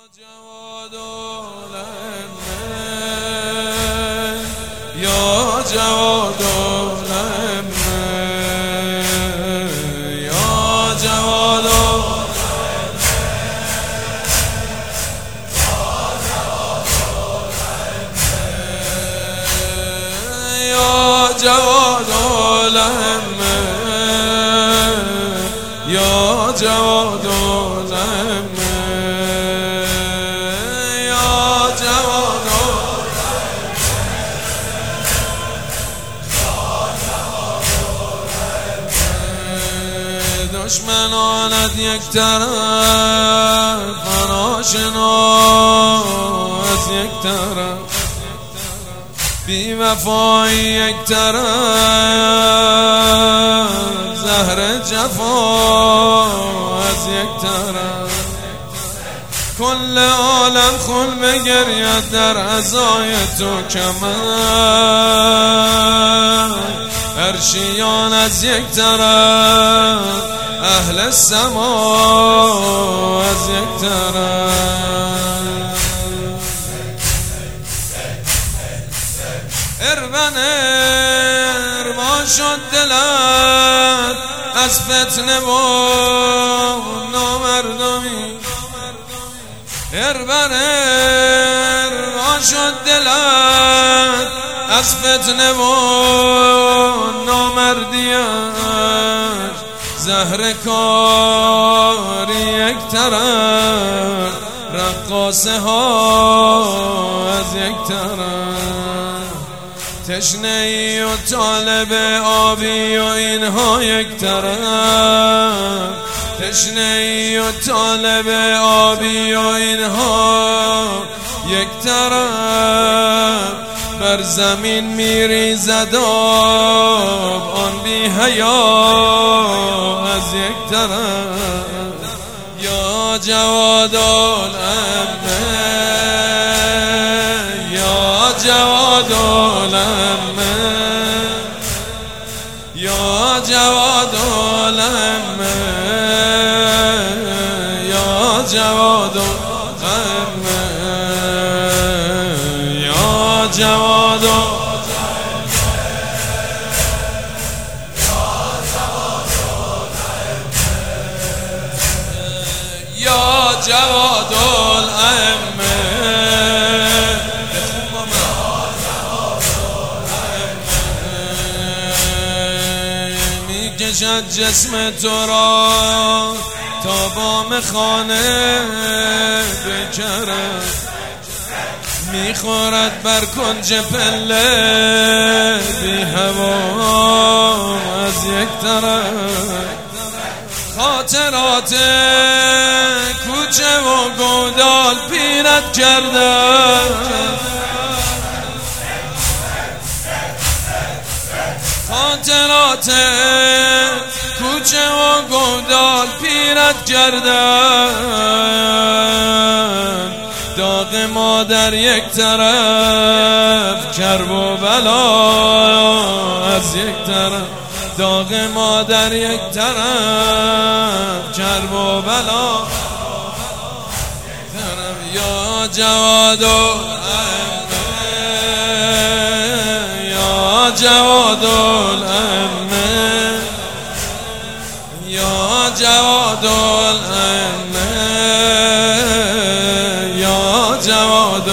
جواد العلم یا جواد العلم یا جواد العلم یا جواد العلم یا جواد العلم دشمنانت یک طرف ناشنا از یک طرف بی وفایی یک طرف زهر جفا از یک طرف کل عالم خون بگرید در عزای تو کمر عرشیان از یک طرف اهل سما از یک طرف اربن اربا شد دلت از فتنه و نامردمی اربن اربا شد دلت از فتنه و نامردیش زهر کاری یک طرف رقاصه ها از یک طرف تشنه ای و طالب آبی و اینها یک طرف تشنه ای و طالب آبی و اینها یک طرف بر زمین میریزد آب آن بی حیا از یک طرف یا جواد العلم یا جواد العلم یا جواد العلم یا جواد العلم یا جواد یا جواد العلم میکشد جسم تو را تا بام خانه بکرد میخورد بر کنج پله بی هوا از یک طرف خاطرات کوچه و گودال پیرت کرده خاطرات کوچه و گودال پیرت کرده داغ مادر یک طرف کرب و بلا از یک طرف داغ مادر یک طرف کرب و بلا یا جواد العلم یا جواد العلم یا جواد العلم یا جواد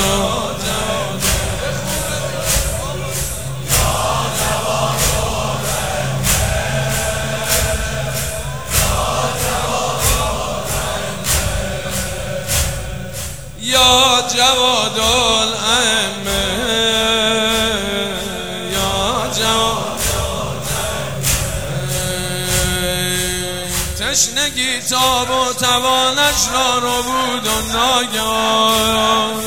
یا جواد العلم یا جواد تشنگی تاب و توانش را رو بود و ناگهان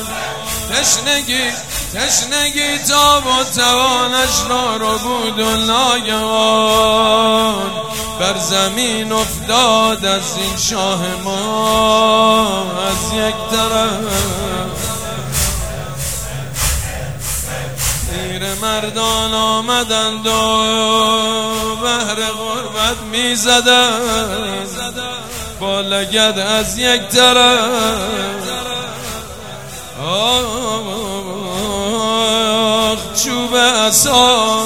تشنگی تاب و توانش را رو بود و ناگهان بر زمین افتاد از این شاه ما از یک طرف تیر مردان آمدند و بهر غربت می زدند با لگد از یک طرف آخ چوب عصا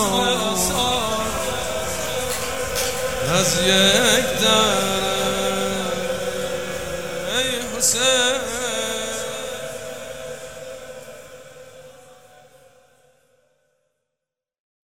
از یک در ای حسین